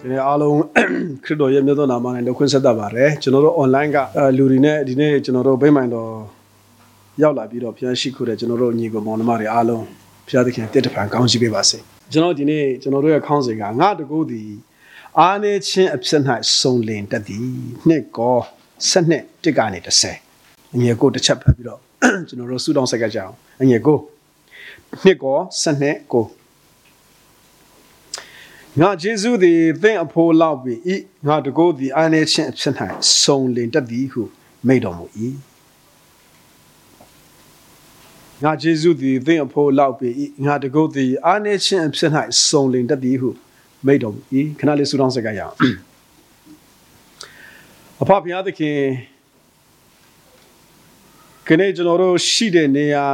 အားလုံးခရစ်တော်ရဲ့မြတ်သောနာမနဲ့နှုတ်ခွန်းဆက်တတ်ပါတယ်ကျွန်တော်တို့ online ကလူတွေနဲ့ဒီနေ့ကျွန်တော်တို့ဗိမာန်တော်ရောက်လာပြီးတော့ဖျားရှိခိုးတဲ့ကျွန်တော်တို့ညီကိုမောင်နှမတွေအားလုံးဖျားသခင်တည်တပံကောင်းချီးပေးပါစေကျွန်တော်ဒီနေ့ကျွန်တော်တို့ရဲ့ခေါင်းစဉ်ကငါတကူသည်အားနေခြင်းအဖြစ်၌စုံလင်တတ်သည်နှစ်ကော12တစ်ကနေ30အငယ်ကိုတစ်ချက်ဖတ်ပြီးတော့ကျွန်တော်တို့ဆုတောင်းဆက်ကကြအောင်အငယ်ကိုနှစ်ကော12ကိုငါဂျေဇုသည်သင်အဖို့လောက်ပြီဤငါတကိုးသည်အာနေခြင်းအဖြစ်၌စုံလင်တတ်သည်ဟုမိန့်တော်မူ၏ငါဂျေဇုသည်သင်အဖို့လောက်ပြီဤငါတကိုးသည်အာနေခြင်းအဖြစ်၌စုံလင်တတ်သည်ဟုမိန့်တော်မူ၏ခဏလေးဆုတောင်းစကားရအောင်အဖဖခင်သခင်ခနေ့ကျွန်တော်တို့ရှိတဲ့နေရာ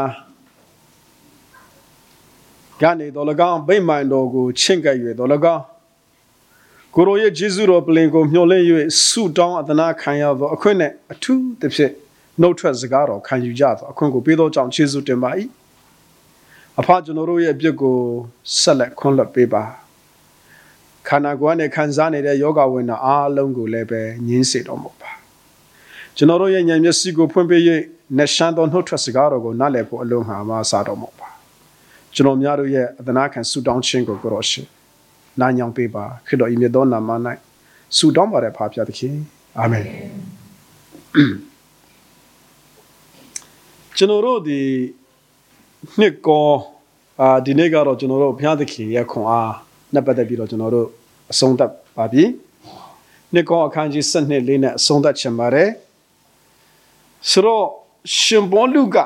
ကနေတော်၎င်းဗိမာန်တော်ကိုချင့်ကပ်၍တော်၎င်းကိုရောရဲ့ဂျေဇုတော်ပလင်ကိုမျှော်လင့်၍ဆုတောင်းအသနာခံရသောအခွင့်နဲ့အထူးသဖြင့်နှုတ်ထွက်စကားတော်ခံယူကြသောအခွင့်ကိုပေးသောကြောင့်ယေရှုတင်ပါ၏အဖကျွန်တော်တို့ရဲ့အပြစ်ကိုဆက်လက်ခွင့်လွှတ်ပေးပါခန္ဓာကိုယ်နဲ့ခံစားနေတဲ့ယောဂဝိညာဉ်အားလုံးကိုလည်းပဲငြင်းစေတော်မူပါကျွန်တော်တို့ရဲ့ဉာဏ်မျက်စိကိုဖွင့်ပေး၍နှရှမ်းသောနှုတ်ထွက်စကားတော်ကိုနားလည်ဖို့အလုံးဟာမစားတော်မူပါကျွန်တော်များတို့ရဲ့အသနာခံဆုတောင်းခြင်းကိုကိုရောရှင်နာညောင်ပေးပါခရစ်တော်ဤမြတ်သောနာမ၌ဆုတောင်းပါတဲ့ဖခင်သခင်အာမင်ကျွန်တော်တို့ဒီနှစ်ကောဒီနေ့ကတော့ကျွန်တော်တို့ဘုရားသခင်ရဲ့ခွန်အားနဲ့ပတ်သက်ပြီးတော့ကျွန်တော်တို့အဆုံးသတ်ပါပြီနှစ်ကောအခန်းကြီး7လေးနဲ့အဆုံးသတ်ချင်ပါတယ်ဆိုတော့ရှင်ဘောလူက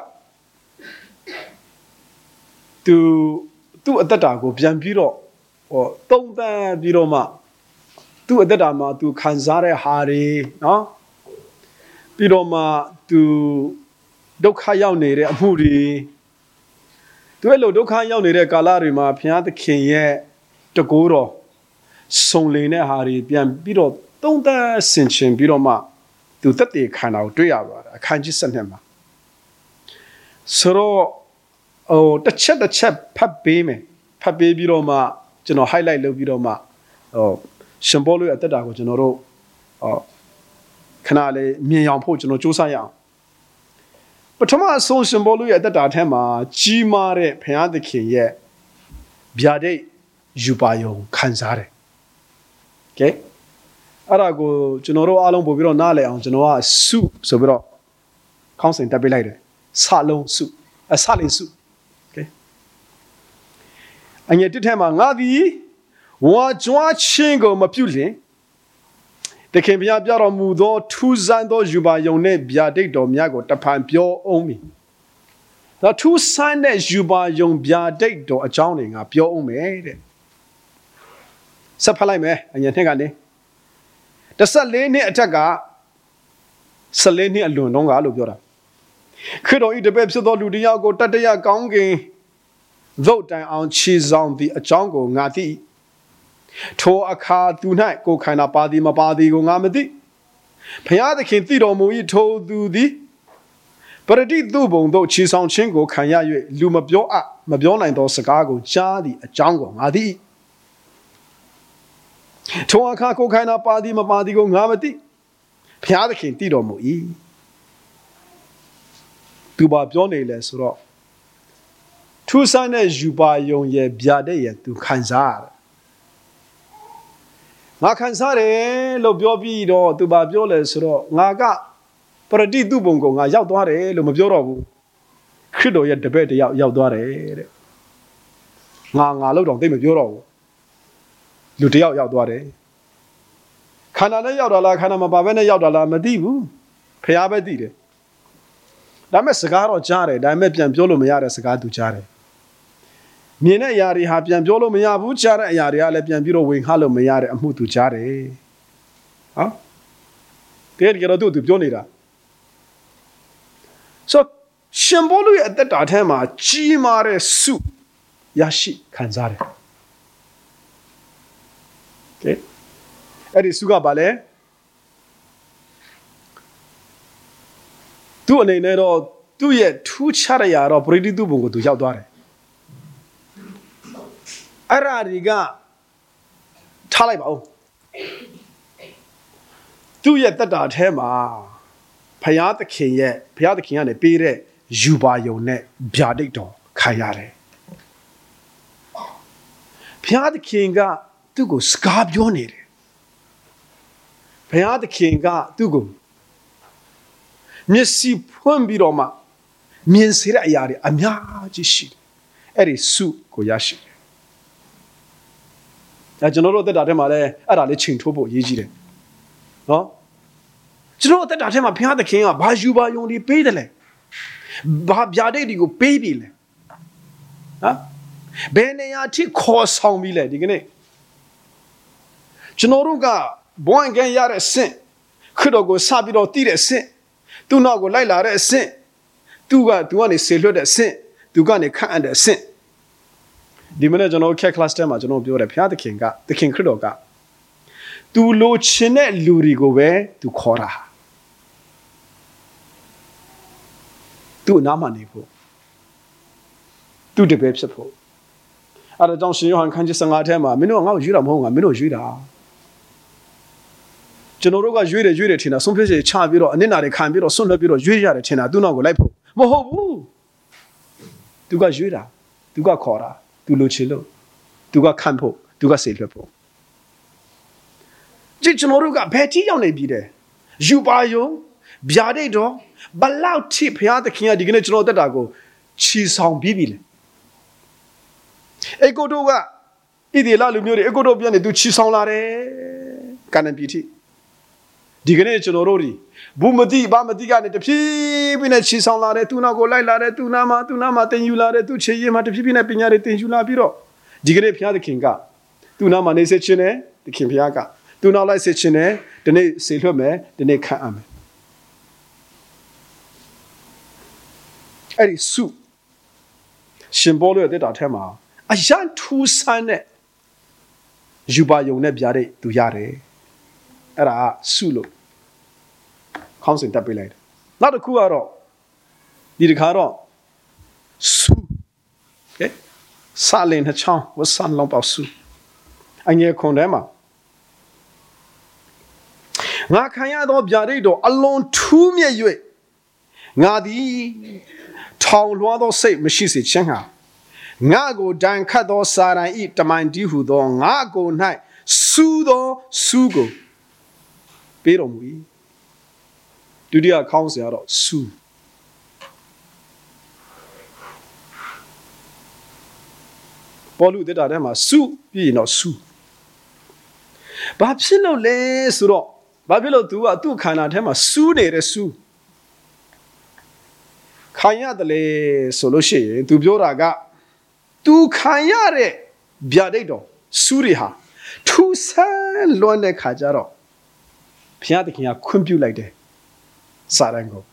သူ့အသက်တာကိုပြန်ပြီးတော့သုံးသပ်ပြီးတော့မှသူ့အသက်တာမှာသူခံစားတဲ့ဟာတွေနော်ပြီးတော့မှသူဒုက္ခရောက်နေတဲ့အမှုတွေသူအဲ့လိုဒုက္ခရောက်နေတဲ့ကာလတွေမှာဘုရားသခင်ရဲ့တကူတော်စုံလင်တဲ့ဟာတွေပြန်ပြီးတော့သုံးသပ်ဆင်ခြင်ပြီးတော့မှသူသက်တည်ခံတာကိုတွေ့ရပါတယ်အခန်းကြီး7မှာဆိုတော့တစ်ချက်ဖတ်ပေးမယ်ဖတ်ပေးပြီးတော့မှကျွန်တော် highlight လုပ်ပြီးတော့မှရှင်ဘောလို့အသက်တာကိုကျွန်တော်တို့ခဏလေးမြင်အောင်ဖို့ကျွန်တော်စူးစမ်းရအောင်ပထမအဆုံးရှင်ဘောလို့ရဲ့အသက်တာထဲမှာကြီးမားတဲ့ဘုရားသခင်ရဲ့ဗျာဒိတ်ယူပါယုံခံစားတယ်။ Okay အဲ့ဒါကိုကျွန်တော်တို့အားလုံးပို့ပြီးတော့နားလည်အောင်ကျွန်တော်ကစုဆိုပြီးတော့ခေါင်းစဉ်တက်ပေးလိုက်တယ်။စလုံးစုစလင်စုအငယ်တစ်ထဲမှာငါသည်ဝါကြွားခြင်းကိုမပြုလင်တခင်ဘုရားပြတော်မူသောထူးဆန်းသောယူပါယုံနဲ့ဗျာဒိတ်တော်များကိုတဖန်ပြောအောင်မည်။ဒါထူးဆန်းတဲ့ယူပါယုံဗျာဒိတ်တော်အကြောင်းတွေငါပြောအောင်မယ်တဲ့။ဆက်ဖတ်လိုက်မယ်အငယ်နှစ်ကနေ14နှစ်အထက်က14နှစ်အလွန်တော့ကလို့ပြောတာခရစ်တော်ဤတပည့်ဖြစ်သောလူတစ်ယောက်ကိုတတရကောင်းကင်သို့တိုင်အောင်ခြေဆောင်သည့်အကြောင်းကိုငါသိထိုအခါသူ၌ကိုခန္ဓာပါသည်မပါသည်ကိုငါမသိဘုရားသခင်သိတော်မူ၏ထိုသူသည်ပရတိသူဘုံသို့ခြေဆောင်ခြင်းကိုခံရ၍လူမပြောနိုင်သောစကားကိုကြားသည့်အကြောင်းကိုငါသိထိုအခါကိုခန္ဓာပါသည်မပါသည်ကိုငါမသိဘုရားသခင်သိတော်မူ၏သူဘာပြောနေလဲဆိုတော့ထူးဆန်းတဲ့ယူပါယုံရဲ့ဗျာဒိတ်ရဲ့သူခံစားရတယ်ငါခံစားတယ်လို့ပြောပြီးတော့သူဘာပြောလဲဆိုတော့ငါကပရတိသူဘုံကိုငါရောက်သွားတယ်လို့မပြောတော့ဘူးခရစ်တော်ရဲ့တပည့်တယောက်ရောက်သွားတယ်တဲ့ငါလို့တော့သိမပြောတော့ဘူးလူတယောက်ရောက်သွားတယ်ခန္ဓာနဲ့ရောက်တာလားခန္ဓာမပါဘဲနဲ့ရောက်တာလားမသိဘူးဖခင်ပဲသိတယ်ဒါမဲ့စကားတော့ကြားတယ်ဒါမဲ့ပြန်ပြောလို့မရတဲ့စကားသူကြားတယ်မြင်တဲ့အရာတွေဟာပြန်ပြောလို့မရဘူးကြားတဲ့အရာတွေကလည်းပြန်ပြီးတော့ဝင်ခလို့မရတဲ့အမှုသူကြားတယ်ဟောတကယ်တော့သူပြောနေတာဆိုရှင်ဘောလူရဲ့အသက်တာထဲမှာကြီးမားတဲ့စုရရှိခံစားတယ်โอเคအဲ့ဒီစုကဘာလဲသူ့အနေနဲ့တော့သူ့ရဲ့ထူးခြားတဲ့အရာတော့ပရိသတ်သူ့ဘုံကိုသူရောက်သွားတယ်အဲ့ရာတွေကထားလိုက်ပါဦးသူ့ရဲ့တက်တာထဲမှာဘုရားသခင်ကနေပေးတဲ့ယူပါယုံနဲ့ဗျာဒိတ်တော်ခံရတယ်ဘုရားသခင်ကသူ့ကိုစကားပြောနေတယ်ဘုရားသခင်ကသူ့ကိုမျက်စိဖွင့်ပြီးတော့မှမြင်စေတဲ့အရာတွေအများကြီးရှိတယ်အဲ့ဒီစုကိုရရှိတယ်ဒါကျွန်တော်တို့တက်တာထဲမှာလည်းအဲ့ဒါလေးချိန်ထိုးဖို့အရေးကြီးတယ်နော်ကျွန်တော်တက်တာထဲမှာဘုရားသခင်ကဘာယူပါယုံတွေပေးတယ်လဲဘာဗျာဒိတ်တွေကိုပေးပြီလဲဟမ်ဘယ်နေရာထိခေါ်ဆောင်ပြီလဲဒီကနေ့ကျွန်တော်တို့ကဘွမ်ကန်ရတဲ့အဆင့်ခရစ်တော်ကိုစပြီးတော့တည်တဲ့အဆင့်သူ့နောက်ကိုလိုက်လာတဲ့အဆင့်သူကနေဆေလွတ်တဲ့အဆင့်သူကနေခန့်အပ်တဲ့အဆင့်ဒီမနေ့ကျွန်တော် class ထဲမှာကျွန်တော်ပြောတယ်ဘုရားသခင်ခရစ်တော်ကသူလိုချင်တဲ့လူတွေကိုပဲသူခေါ်တာသူ့အနားမှာနေဖို့သူ့တပည့်ဖြစ်ဖို့အဲ့ဒါကြောင့်ရှင်ယောဟန်ခန်းကြီး15ထဲမှာမင်းတို့ကငါ့ကိုရွေးတာမဟုတ်ငါမင်းတို့ရွေးတာကျွန်တော်တို့ကရွေးတယ်ထင်တာဆုံးဖြတ်ချက်ချပြီးတော့အနစ်နာတွေခံပြီးတော့ဆွန့်လွတ်ပြီးတော့ရွေးရတယ်ထင်တာသူ့နောက်ကိုလိုက်ဖို့မဟုတ်ဘူးသူကရွေးတာသူကခေါ်တာသူလိုချင်လို့သူကခံဖို့သူကစေလွတ်ဖို့ကျွန်တော်တို့ကဘယ်ထိရောက်နေပြီတဲ့ယူပါယုံဗျာဒိတ်တော်ဘလောက်ထိဘုရားသခင်ကဒီကနေ့ကျွန်တော်တက်တာကိုချီဆောင်ပြီးပြီလေအေကိုတို့ကဣသေလလူမျိုးတွေအေကိုတို့ပြန်နေသူချီဆောင်လာတယ်ကနန်ပြည်ထိဒီကနေ့ကျွန်တော်တို့ဘူးမတိဘာမတိကနေတဖြည်းဖြည်းနဲ့ချီဆောင်လာတယ်သူနောက်ကိုလိုက်လာတယ်သူနာမှာတင်ယူလာတယ်သူခြေရည်မှာတဖြည်းဖြည်းနဲ့ပညာတွေတင်ယူလာပြီးတော့ဒီကနေ့ဘုရားသခင်ကသူနာမှာနေစေခြင်းနဲ့သခင်ဘုရားကသူနောက်လိုက်စေခြင်းနဲ့ဒီနေ့စေလွှတ်မယ်ဒီနေ့ခံအပ်မယ်အဲ့ဒီစုရှင်ဘောလို့တဲ့တာထဲမှာအရန်ထူးဆန်းတဲ့ယူပါယုံနဲ့ပြတဲ့သူရတယ်အဲ့ဒါစုလို့ခေါင်းစဉ်တက်ပေးလိုက်တယ်နောက်တစ်ခုကတော့ဒီတစ်ခါတော့စုကဲစာလင်နှချောင်းဝဆန်လုံးပေါ့စုအငယ်ခွန်ထဲမှာငါခံရသောဗျာဒိတ်တော်အလွန်ထူးမြတ်၍ငါသည်ထောင်လွှားသောစိတ်မရှိစေခြင်းဟာငါကိုဒဏ်ခတ်သောစာရန်ဤတမန်တီးဟုသောငါကို၌စူးသောစူးကိုပေးတော်မူ၏ဒုတိယခေါင်းစဉ်ကတော့စူးပေါလုတက်တာထဲမှာစူးပြီးရင်တော့စူးဘာဖြစ်လို့လဲဆိုတော့ဘာဖြစ်လို့သူကသူ့ခန္ဓာထဲမှာစူးနေတဲ့စူးခံရတယ်လေဆိုလို့ရှိရင်သူပြောတာကသူခံရတဲ့ဗျာဒိတ်တော်စူးတွေဟာထူဆန်းလွန်းတဲ့ခါကျတော့ဘုရားသခင်ကခွင့်ပြုလိုက်တယ်စာရန်ကို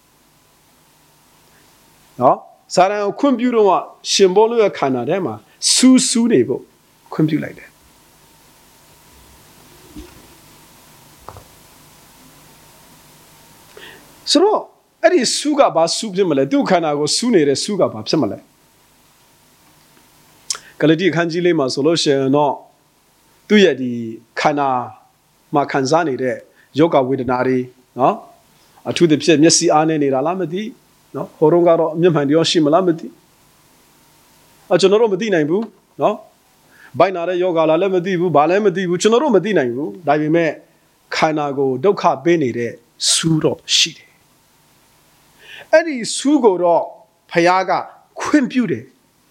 နော်စာရန်ကိုခွင့်ပြုတော့ရှင်ဘောလို့ရဲ့ခန္ဓာထဲမှာစူးနေဖို့ခွင့်ပြုလိုက်တယ်ဆိုတော့အဲ့ဒီစူးကဘာစူးဖြစ်မလဲသူ့ခန္ဓာကိုစူးနေတဲ့စူးကဘာဖြစ်မလဲဂလာတိအခန်းကြီးလေးမှာဆိုလို့ရှိရင်တော့သူ့ရဲ့ဒီခန္ဓာမှာခံစားနေတဲ့ယောဂဝေဒနာတွေနော်အထူးသဖြင့်မျက်စိအားနေနေတာလားမသိနော်ဟိုတုန်းကတော့မျက်မှန်တရားရှိမလားမသိကျွန်တော်တို့မသိနိုင်ဘူးနော်ဘိုင်နာတဲ့ယောဂလားလည်းမသိဘူးဘာလည်းမသိဘူးကျွန်တော်တို့မသိနိုင်ဘူးဒါပေမဲ့ခန္ဓာကိုဒုက္ခပေးနေတဲ့စူးတော့ရှိတယ်အဲ့ဒီစူးကိုတော့ဖခင်ကခွင့်ပြုတယ်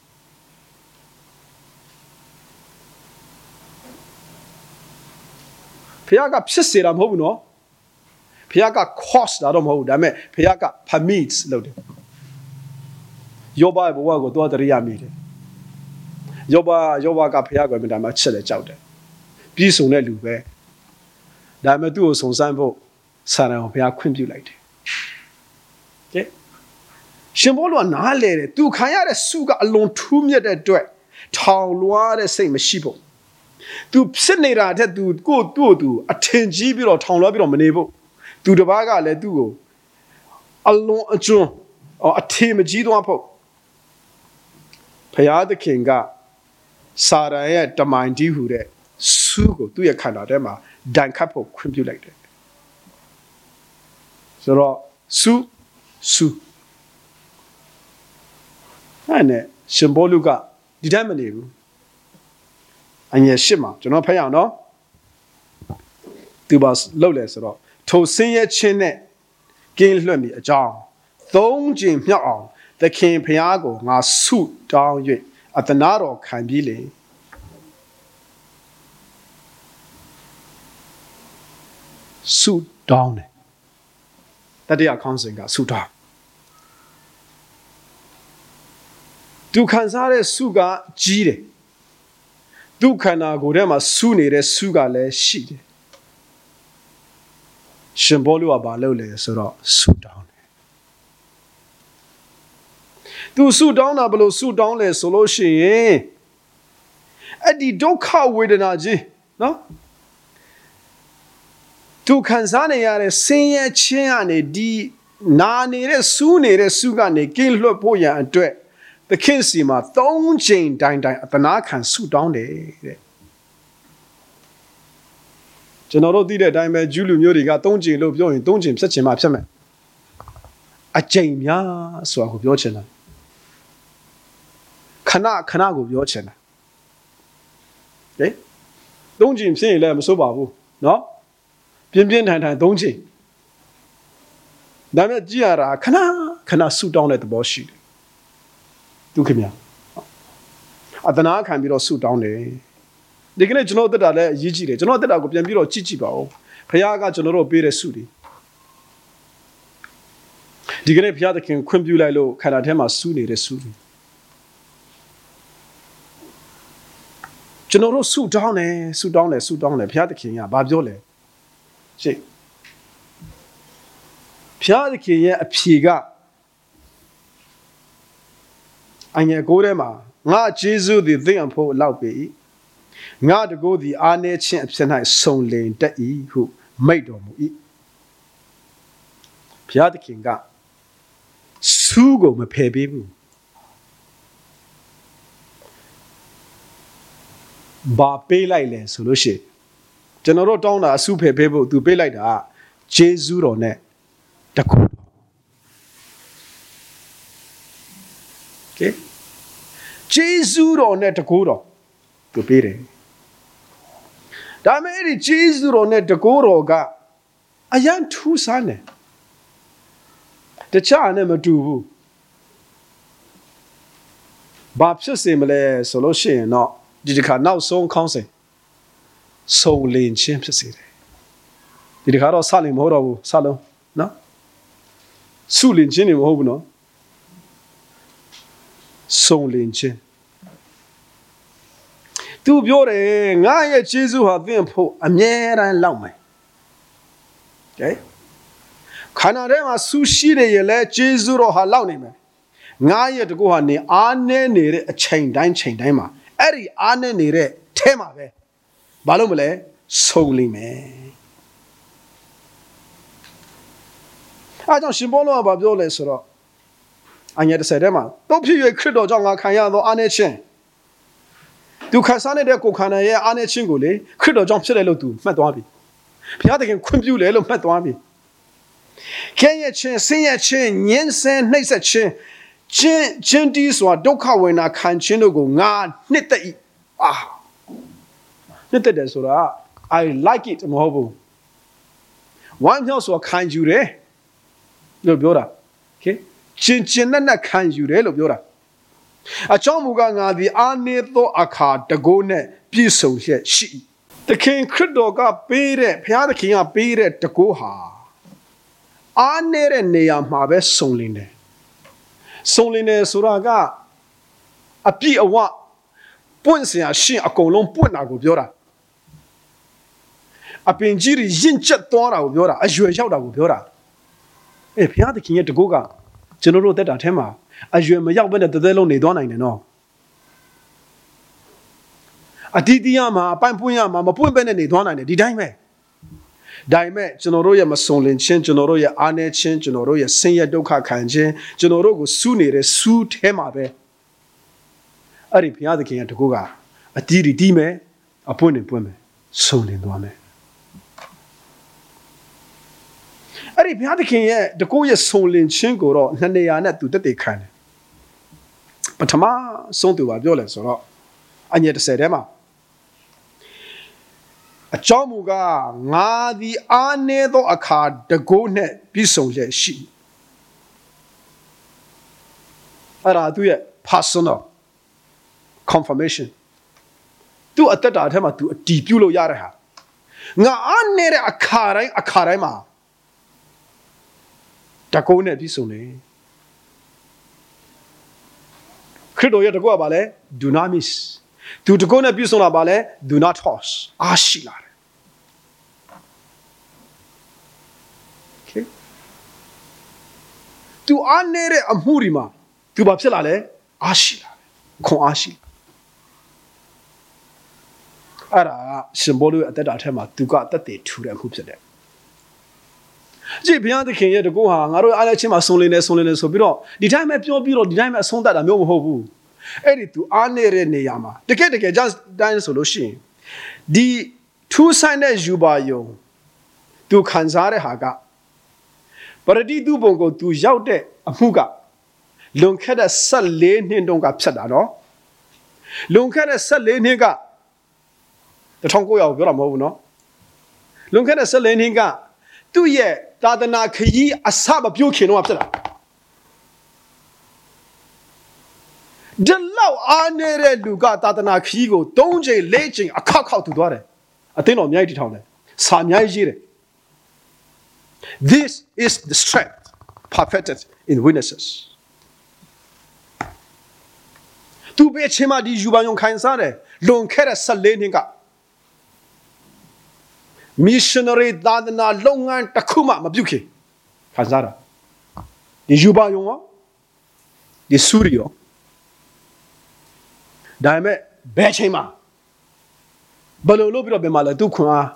ဖခင်ကဖြစ်စေတာမဟုတ်ဘူးနော်ဖခင်က cause တာတော့မဟုတ်ဘူးဒါပေမဲ့ဖခင်က permits လုပ်တယ်ယောဘဘဝကိုသွားတရိယာမိတယ်ယောဘကဖခင်ကိုမြင်တာမှချက်တယ်ကြောက်တယ်ပြီးဆုံးတဲ့လူပဲဒါပေမဲ့သူ့ကိုစုံစမ်းဖို့စာရန်ကိုဖခင်ခွင့်ပြုလိုက်တယ်ကဲရှင်ဘောလူကနားလေတယ်သူခံရတဲ့စုကအလွန်ထူးမြတ်တဲ့အတွက်ထောင်လွှားတဲ့စိတ်မရှိဖို့သူဖြစ်နေတာတဲ့သူသူအထင်ကြီးပြီးတော့ထောင်လွှားပြီးတော့မနေဖို့သူတစ်ပါးကလည်းသူ့ကိုအလွန်အကျွန်းအထင်မကြီးသွားဖို့ဘုရားသခင်ကစာရန်ရဲ့တမန်တီးဟူတဲ့စုကိုသူ့ရဲ့ခန္ဓာထဲမှာဒဏ်ခတ်ဖို့ခွင့်ပြုလိုက်တယ်ဆိုတော့စုအဲ့နဲ့ရှင်ဘောလူကဒီတိုင်းမနေဘူးအငယ်8မှာကျွန်တော်ဖတ်ရအောင်နော်သူပါလှုပ်လဲဆိုတော့ထိုဆင်းရဲခြင်းနဲ့ကင်းလွတ်မိအကြောင်း3 ကြိမ်မြောက်အောင်သခင်ဖျားကိုငါဆုတောင်း၍အသနာတော်ခံပြီးလေဆုတောင်းတယ်တတိယခေါင်းစဉ်ကဆုတောင်းသူခံစားတဲ့ဆုကကြီးတယ်သူခန္ဓာကိုယ်ထဲမှာဆုနေတဲ့ဆုကလည်းရှိတယ်ရှင်ဘောလူကဘာလုပ်လဲဆိုတော့ဆုတောင်းတယ်သူဆုတောင်းတာဘယ်လိုဆုတောင်းလဲဆိုလို့ရှိရင်အဲ့ဒီဒုက္ခဝေဒနာကြီးနော်သူခံစားနေရတဲ့ဆင်းရဲခြင်းကနေဒီနာနေတဲ့ဆူးနေတဲ့ဆုကနေကင်းလွတ်ဖို့ရန်အတွက်သခင်စီမှာ3 ကြိမ်တိုင်အသနာခံဆုတောင်းတယ်တဲ့ကျွန်တော်တို့သိတဲ့အတိုင်းပဲဂျူးလူမျိုးတွေက3 ကြိမ်လို့ပြောရင်3 ကြိမ်ဖြစ်ချင်မှဖြစ်မယ်အကြိမ်များဆိုတာကိုပြောချင်တာခဏကိုပြောချင်တာဟဲ့3 ကြိမ်ဖြစ်ရင်လည်းမစိုးပါဘူးเนาะပြင်းထန်3 ကြိမ်ဒါနဲ့ကြည့်ရတာခဏဆုတောင်းတဲ့သဘောရှိတယ်သူခင်ဗျာအသနာခံပြီးတော့ဆုတောင်းတယ်ဒီကနေ့ကျွန်တော်တက်တာလည်းအရေးကြီးတယ်ကျွန်တော်တက်တာကိုပြန်ပြီးတော့ကြည့်ပါဦးဘုရားကကျွန်တော်တို့ပေးတဲ့ဆုတွေဒီကနေ့ဘုရားသခင်ခွင့်ပြုလိုက်လို့ခန္ဓာထဲမှာဆုနေတဲ့ဆုတွေကျွန်တော်တို့ဆုတောင်းတယ်ဘုရားသခင်ကဘာပြောလဲရှင်းဘုရားသခင်ရဲ့အဖြေကအငယ်9ထဲမှာငါဂျေဇုသည်သင်အဖို့လောက်ပေ၏ငါတကိုးသည်အားနည်းခြင်းအဖြစ်၌စုံလင်တတ်၏ဟုမိန့်တော်မူ၏ဘုရားသခင်ကဆူးကိုမဖယ်ပေးဘူးဘာပေးလိုက်လဲဆိုလို့ရှိရင်ကျွန်တော်တို့တောင်းတာအဆူဖယ်ပေးဖို့သူပေးလိုက်တာဂျေဇုတော်နဲ့တကူOkayဂျေဇုတော်နဲ့တကူတော်သူပေးတယ်ဒါမဲ့အဲ့ဒီဂျေဇုတော်နဲ့တကူတော်ကအရန်ထူးဆန်းတယ်တခြားနဲ့မတူဘူးဘာဖြစ်စေမလဲဆိုလို့ရှိရင်တော့ဒီတစ်ခါနောက်ဆုံးခေါင်းစဉ်စုံလင်ခြင်းဖြစ်စေတယ်ဒီတစ်ခါတော့စလင်မဟုတ်တော့ဘူးစလုံးနော်စုလင်ခြင်းနေမဟုတ်ဘူးနော်စုံလင်ခြင်းသူပြောတယ်ငါရဲ့ဂျေဇုဟာသင်ဖို့အမြဲတမ်းလောက်မယ်ကဲခန္ဓာထဲမှာဆူရှိတယ်ရလဲဂျေဇုတော်ဟာလောက်နေမယ်ငါရဲ့တကူဟာနေအားနေနေတဲ့အချိန်တိုင်းမှာအဲ့ဒီအားနေနေတဲ့ထဲမှာပဲဘာလို့မလဲဆုံးလိမ့်မယ်အားကြောင့်ရှင်ပေါလုကဘာပြောလဲဆိုတော့အငယ်10ထဲမှာတို့ဖြစ်၍ခရစ်တော်ကြောင့်ငါခံရသောအားနေခြင်းသူခံစားနေတဲ့ကိုယ်ခန္ဓာရဲ့အားနေခြင်းကိုလေခရစ်တော်ကြောင့်ဖြစ်တယ်လို့သူမှတ်သွားပြီဘုရားသခင်ခွင့်ပြုတယ်လို့မှတ်သွားပြီခဲရဲ့ခြင်းဆင်းရဲခြင်းညှင်းဆဲနှိပ်စက်ခြင်းချင်းတီးစွာဒုက္ခဝေဒနာခံခြင်းတို့ကိုငါနှစ်သက်၏နှစ်သက်တယ်ဆိုတာ I like it မဟုတ်ဘူးဝမ်းမြောက်စွာခံယူတယ်လို့ပြောတာ okay ချင်းနဲ့ခံယူတယ်လို့ပြောတာအကြောင်းမူကားငါသည်အာနေသောအခါတကိုးနဲ့ပြည့်စုံချက်ရှိသခင်ခရစ်တော်ကပေးတဲ့ဘုရားသခင်ကပေးတဲ့တကိုးဟာအာနေတဲ့နေရာမှာပဲစုံလင်တယ်စုံလင်တယ်ဆိုတာကအပြည့်အဝပွင့်စရာရှင်းအကုန်လုံးပွင့်တာကိုပြောတာအပင်ကြီးရင်ကျက်သွားတာကိုပြောတာအရွယ်ရောက်တာကိုပြောတာဘုရားသခင်ရဲ့တကူကကျွန်တော်တို့တက်တာထဲမှာအရွယ်မရောက်ဘဲနဲ့တသက်လုံးနေသွားနိုင်တယ်နော်အတီးတီးရမှာအပိုင်ပွင့်ရမှာမပွင့်ဘဲနဲ့နေသွားနိုင်တယ်ဒီတိုင်းပဲဒါပေမဲ့ကျွန်တော်တို့ရဲ့မစုံလင်ခြင်းကျွန်တော်တို့ရဲ့အားနည်းခြင်းကျွန်တော်တို့ရဲ့ဆင်းရဲဒုက္ခခံခြင်းကျွန်တော်တို့ကိုစူးနေတဲ့စူးထဲမှာပဲအဲ့ဒီဘုရားသခင်ရဲ့တကူကအတီးတီးမယ်အပွင့်နေပွင့်မယ်စုံလင်သွားမယ်အဲ့ဒီဘုရားသခင်ရဲ့တကူရဲ့ဆုံလင်ခြင်းကိုတော့နှစ်နေရာနဲ့သူတက်တည်ခံတယ်ပထမဆုံးသူကပြောလဲဆိုတော့အငယ်30ထဲမှာအကြောင်းမူကားငါသည်အားနည်းသောအခါတကူနဲ့ပြီးဆုံးလျက်ရှိအဲ့ဒါသူရဲ့ personal confirmation သူအသက်တာထဲမှာသူအတည်ပြုလို့ရတဲ့ဟာငါအားနည်းတဲ့အခါတိုင်းမှာတကူနဲ့ပြီးဆုံးတယ်ခရစ်တော်ရဲ့တကူကဘာလဲ do not miss သူတကူနဲ့ပြီးဆုံးတာဘာလဲ do not toss အားရှိလာတယ် okay သူအားနည်းတဲ့အမှုတွေမှာသူဘာဖြစ်လာလဲအားရှိလာတယ်ခွန်အားရှိအဲ့ဒါရှင်ဘောလို့အသက်တာထဲမှာသူကတက်တည်ထူတဲ့အမှုဖြစ်တယ်ကြည့်ဘုရားသခင်ရဲ့တကူဟာငါတို့အားလည်းချင်းမှာဆုံးလင်းနေဆိုပြီးတော့ဒီတိုင်းပဲပြောပြီးတော့ဒီတိုင်းပဲအဆုံးသတ်တာမျိုးမဟုတ်ဘူးအဲ့ဒီသူအားနေတဲ့နေရာမှာတကယ်just တိုင်းဆိုလို့ရှိရင်ဒီထူးဆန်းတဲ့ယူပါယုံသူခံစားတဲ့ဟာကပရတိသူဘုံကိုသူရောက်တဲ့အမှုကလွန်ခဲ့တဲ့14နှစ်တုန်းကဖြစ်တာနော်လွန်ခဲ့တဲ့14နှစ်က1900ပြောတာမဟုတ်ဘူးနော်လွန်ခဲ့တဲ့14နှစ်ကသူ့ရဲ့သာသနာခရီးအစမပြုတ်ခင်တော့ဖြစ်တာဒီလောက်အားနေတဲ့လူကသာသနာခရီးကို3ချိန်4ချိန်အခောက်သူသွားတယ်အသင်းတော်အများကြီးတည်ထောင်တယ်စာအများကြီးရေးတယ် This is the strength perfected in witnesses သူပဲချင်မှဒီယူပါယုံခိုင်စားတယ်လွန်ခဲ့တဲ့14နှစ်ကmissionary သာသနာလုပ်ငန်းတစ်ခုမှမပြုတ်ခင်ခံစားတာဒီယူပါယုံရောဒီဆူရီရောဒါပေမဲ့ဘယ်ချိန်မှာဘယ်လိုလုပ်ပြီးတော့ပြန်มาလဲသူခွန်အား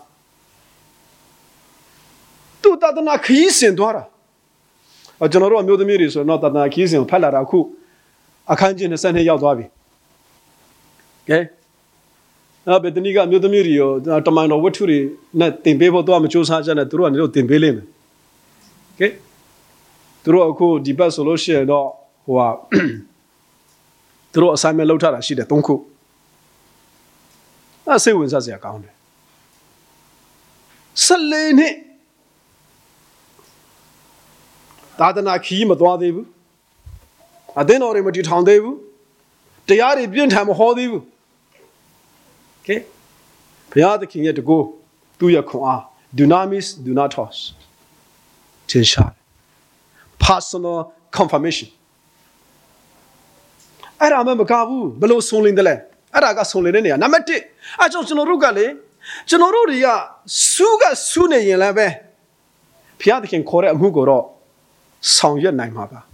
သူသာသနာခရီးစဉ်သွားတာကျွန်တော်တို့အမျိုးသမီးတွေဆိုတော့သာသနာခရီးစဉ်ကိုဖတ်လာတာအခုအခန်းကျင်း20နှစ်ရောက်သွားပြီကဲဘယ်တနည်းကမြို့သမီးတွေရောတမန်တော်ဝတ္ထုတွေနဲ့တင်ပေးဖို့တော့မကြိုးစားကြနဲ့သူတို့ကနေတော့တင်ပေးလိမ့်မယ်โอเคသူတို့အခုဒီဘက်ဆိုလို့ရှိရင်တော့ဟိုဟာသူတို့ assignment လုပ်ထားတာရှိတယ်3ခုအဲ့စိတ်ဝင်စားစရာကောင်းတယ်14နှစ်သာသနာခီးမသွားသေးဘူးအသင်းတော်တွေမတည်ထောင်သေးဘူးတရားတွေပြင်းထန်မဟောသေးဘူးOkay ဘုရားသခင်ရဲ့တကူသူ့ရဲ့ခွန်အား do not miss do not toss သင်ရှား personal confirmation အဲ့ဒါမှမကဘူးဘလို့ဆုံးလင်းတယ်လဲအဲ့ဒါကဆုံးလင်းတဲ့နေရာနံပါတ်1အဲ့ကြောင့်ကျွန်တော်တို့ကလေကျွန်တော်တို့တွေကစူးနေရင်လည်းပဲဘုရားသခင်ခေါ်တဲ့အမှုကိုတော့ဆောင်ရွက်နိုင်မှာပါ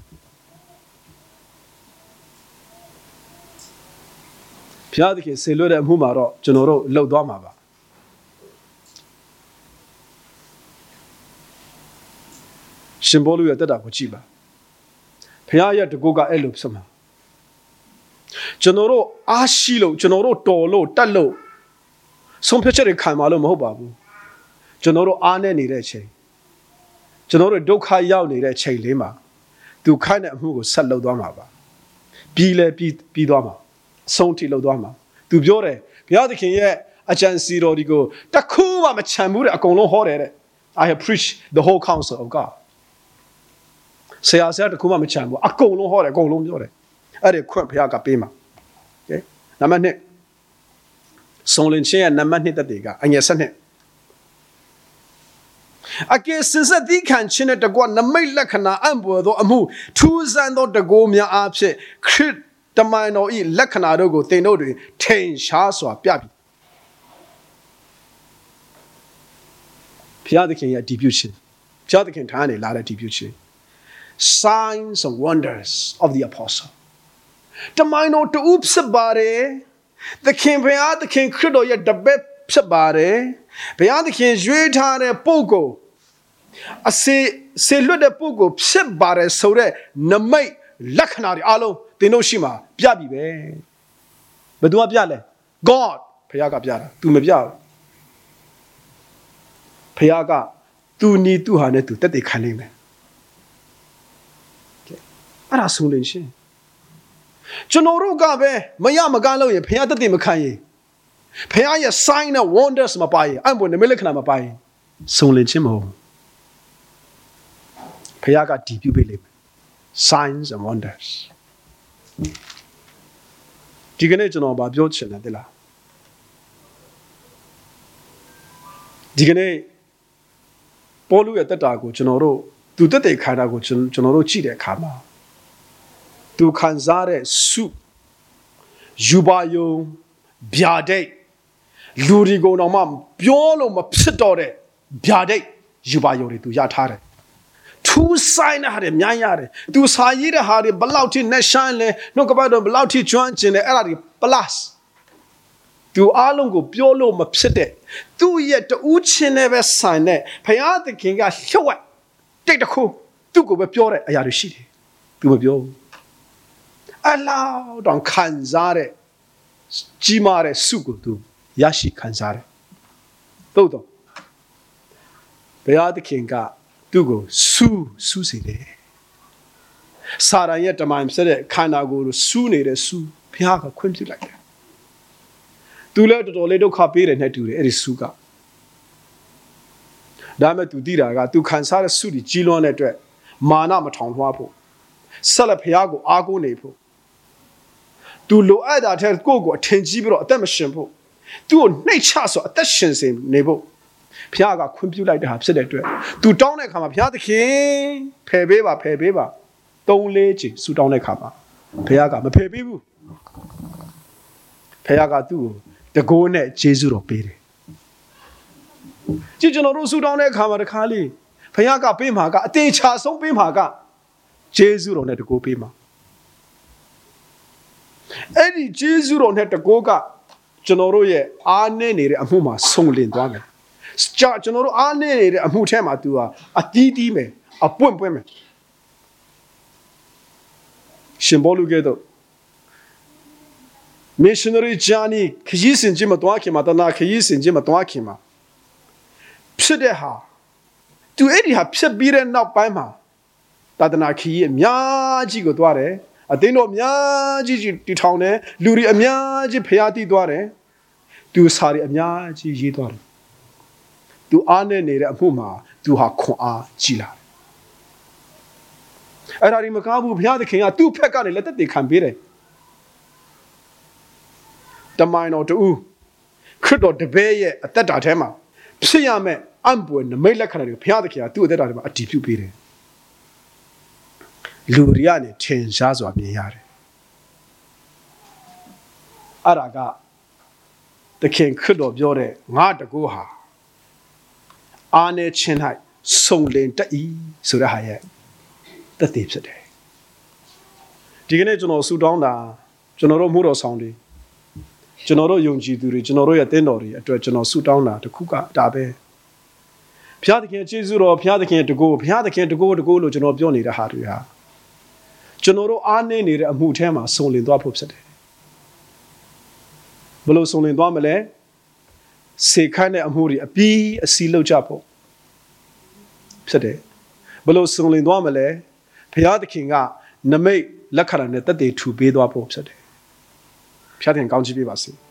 ဘုရားသခင်ဆေလွတ်တဲ့အမှုမှာတော့ကျွန်တော်တို့လှုပ်သွားမှာပါရှင်ဘောလူရဲ့တက်တာကိုကြည့်ပါဘုရားရဲ့တကူကအဲ့လိုဖြစ်မှာကျွန်တော်တို့အားရှိလို့ကျွန်တော်တို့တော်လို့တတ်လို့ဆုံးဖြတ်ချက်တွေခံမှာလို့မဟုတ်ပါဘူးကျွန်တော်တို့အားနဲ့နေတဲ့ချိန်ကျွန်တော်တို့ဒုက္ခရောက်နေတဲ့ချိန်လေးမှာသူခိုင်းတဲ့အမှုကိုဆက်လုပ်သွားမှာပါပြီးသွားမှာဆုံးထိလောက်သွားမှာသူပြောတယ်ဘုရားသခင်ရဲ့အကြံစီတော်ဒီကိုတခုမှမချမ်းဘူးတဲ့အကုန်လုံးဟောတယ်တဲ့ I have preached the whole counsel of God ဆရာတခုမှမချမ်းဘူးအကုန်လုံးဟောတယ်အကုန်လုံးပြောတယ်အဲ့ဒီခွင့်ဘုရားကပေးမှာโอเคနံပါတ်1ဆုံးလင်းခြင်းရဲ့နံပါတ်2တက်တွေကအငယ်7အကယ်စင်စစ်သီးခံခြင်းနဲ့တကွနမိတ်လက္ခဏာအံ့ဘွယ်သောအမှုထူးဆန်းသောတကူများအားဖြင့်ခရစ်တမန်တော်ဤလက္ခဏာတို့ကိုသင်တို့တွင်ထင်ရှားစွာပြပြီဘုရားသခင်ရဲ့တည်ပြုခြင်းဘုရားသခင်ထားနေလာတဲ့တည်ပြုခြင်း signs and wonders of the apostle တမန်တော်တူဖြစ်ပါတယ်သခင်ဘုရားသခင်ခရစ်တော်ရဲ့တပည့်ဖြစ်ပါတယ်ဘုရားသခင်ရွေးထားတဲ့ပုဂ္ဂိုလ်ဆေလွတ်တဲ့ပုဂ္ဂိုလ်ဖြစ်ပါတယ်ဆိုတဲ့နမိတ်လက္ခဏာတွေအားလုံးသင်တို့ရှိမှာပြပြီပဲဘယ်သူကပြလဲ God ဘုရားကပြတာ तू မပြဘူးဘုရားကသူနီသူဟာနဲ့သူတက်တည်ခံနိုင်မယ်အဲ့ဒါဆုံးလင်းရှင်ကျွန်တော်တို့ကပဲမရမကန်းလို့ရင်ဖခင်တက်တည်မခံရင်ဖခင်ရဲ့ sign and wonders မပါရင်အံ့ဘွယ်နမိတ်လက္ခဏာမပါရင်ဆုံးလင်းခြင်းမဟုတ်ဖခင်ကတည်ပြုပေးလိမ့်မယ် signs and wonders ဒီကနေ့ကျွန်တော်ဗာပြောချင်တယ်လားဒီကနေ့ပေါလုရဲ့တက်တာကိုကျွန်တော်တို့သူတက်တဲ့ခါတာကိုကျွန်တော်တို့ကြည့်တဲ့အခါမှာသူခံစားတဲ့စုယူပါယုံဗျာဒိတ်လူဒီကုံတော်မှပြောလို့မဖြစ်တော့တဲ့ဗျာဒိတ်ယူပါယုံတွေသူရထားတယ်ထူးဆိုင်တဲ့ဟာတွေများရတယ်သူစာရေးတဲ့ဟာတွေဘလောက်ထိနဲ့ရှမ်းလဲနှုတ်ကပတ်တော်ဘလောက်ထိကျွမ်းကျင်လဲအဲ့ဒါတွေ plus သူအားလုံးကိုပြောလို့မဖြစ်တဲ့သူ့ရဲ့တူးချင်းနဲ့ပဲဆိုင်တဲ့ဘုရားသခင်ကလှုပ်ဝက်တိတ်တခုသူ့ကိုပဲပြောတဲ့အရာတွေရှိတယ်သူမပြောဘူးအလောက်တောင်ခံစားတဲ့ကြီးမားတဲ့စုကိုသူရရှိခံစားတယ်သို့တော့ဘုရားသခင်ကသူ့ကိုစူးစေတယ်စာရန်ရဲ့တမန်ဆက်တဲ့ခန္ဓာကိုယ်ကိုစူးနေတဲ့စူးဘုရားကခွင့်ပြုလိုက်တယ်သူလည်းတော်တော်လေးဒုက္ခပေးတယ်နဲ့တူတယ်အဲ့ဒီစူးကဒါမဲ့သူတည်တာကသူခံစားတဲ့စူးကြီးကြီးလွန်းတဲ့အတွက်မာနမထောင်လွှားဖို့ဆက်လက်ဘုရားကိုအားကိုးနေဖို့သူလိုအပ်တာတဲ့ကိုယ့်ကိုအထင်ကြီးပြီးတော့အသက်မရှင်ဖို့သူ့ကိုနှိတ်ချဆိုအသက်ရှင်စေနေဖို့ဘုရားကခွင့်ပြုလိုက်တဲ့ဟာဖြစ်တဲ့အတွက်သူတောင်းတဲ့အခါမှာဘုရားသခင်ဖယ်ပေးပါ3-4ချိန်ဆူတောင်းတဲ့အခါမှာဘုရားကမဖယ်ပေးဘူးဘုရားကသူ့ကိုတကိုးနဲ့ယေရှုတော်ပေးတယ်ကြည့်ကျွန်တော်တို့ဆူတောင်းတဲ့အခါမှာတခါလေးဘုရားကပေးမှာကအသေးချာဆုံးပေးမှာကယေရှုတော်နဲ့တကိုးပေးမှာအဲ့ဒီယေရှုတော်နဲ့တကိုးကကျွန်တော်တို့ရဲ့အားနည်းနေတဲ့အမှုမှာဆုံးလင်းသွားမယ်ကျွန်တော်တို့အားနည်းနေတဲ့အမှုထဲမှာ तू ဟာအတီးတီးမယ်အပွင့်မယ်ရှင်ဘောလူကဲတော့ missionary journey ခရီးစဉ်ချင်းမတွားခင်မှာတနာခရီးစဉ်ချင်းမတွားခင်မှာဖြစ်တဲ့ဟာ तू အဲ့ဒီဟာဖြစ်ပြီးတဲ့နောက်ပိုင်းမှာတနာခရီးအများကြီးကိုတွားတယ်အသင်းတော်အများကြီးတီထောင်တယ်လူတွေအများကြီးဖျားတီးသွားတယ် तू စာတွေအများကြီးရေးသွားတယ်သူအားနဲ့နေတဲ့အမှုမှာသူဟာခွန်အားကြီးလာတယ်အဲ့ဒါဒီမကားဘူးဘုရားသခင်ကသူ့ဖက်ကနေလက်သက်တည်ခံပေးတယ်တမန်တော်တူခရစ်တော်တပည့်ရဲ့အသက်တာထဲမှာဖြစ်ရမယ့်အံ့ပွေနမိတ်လက္ခဏာတွေဘုရားသခင်ကသူ့အသက်တာထဲမှာအတည်ပြုပေးတယ်လူတွေကနေထင်ရှားစွာမြင်ရတယ်အဲ့ဒါကသခင်ခရစ်တော်ပြောတဲ့ငါတကူဟာအားနဲ့ချင်း၌စုံလင်တတ်၏ဆိုတဲ့ဟာရဲ့တသက်ဖြစ်တယ်ဒီကနေ့ကျွန်တော်ဆူတောင်းတာကျွန်တော်တို့မှုတော်ဆောင်တွေကျွန်တော်တို့ယုံကြည်သူတွေကျွန်တော်တို့ရဲ့တင်းတော်တွေအတွက်ကျွန်တော်ဆူတောင်းတာတခုကဒါပဲဘုရားသခင်ကျေးဇူးတော်ဘုရားသခင်တကူဘုရားသခင်တကူလို့ကျွန်တော်ပြောနေတဲ့ဟာတွေဟာကျွန်တော်တို့အားနည်းနေတဲ့အမှုထဲမှာစုံလင်သွားဖို့ဖြစ်တယ်ဘယ်လိုစုံလင်သွားမလဲစေခန့်တဲ့အမှုတွေအပြီးအစီလောက်ကြဖို့ဖြစ်တယ်ဘယ်လိုစုံလင်သွားမလဲဘုရားသခင်ကနမိတ်လက္ခဏာနဲ့တသက်ထူပေးသွားဖို့ဖြစ်တယ်ဘုရားသခင်ကောင်းချီးပေးပါစေ